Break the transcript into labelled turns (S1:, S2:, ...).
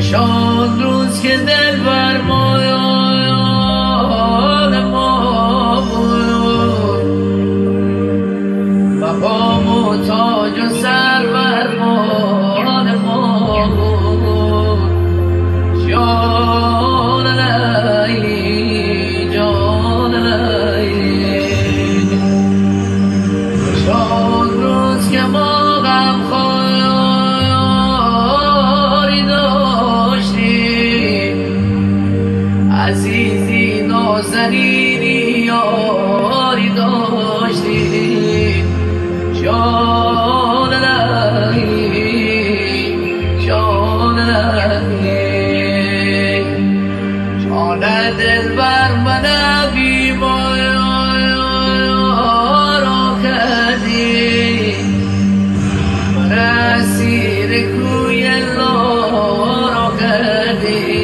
S1: شاد روز که دل بر ما یاد ما بود و پام و تاج و سر بر مال ما بود. جان لیلی جان لیلی شاد روز که ما غم عزیزی نازنینی یاری داشتیم. جان لیلی جان لیلی جان دل بر من بیمار کردی من اسیر کوی لارا کردی.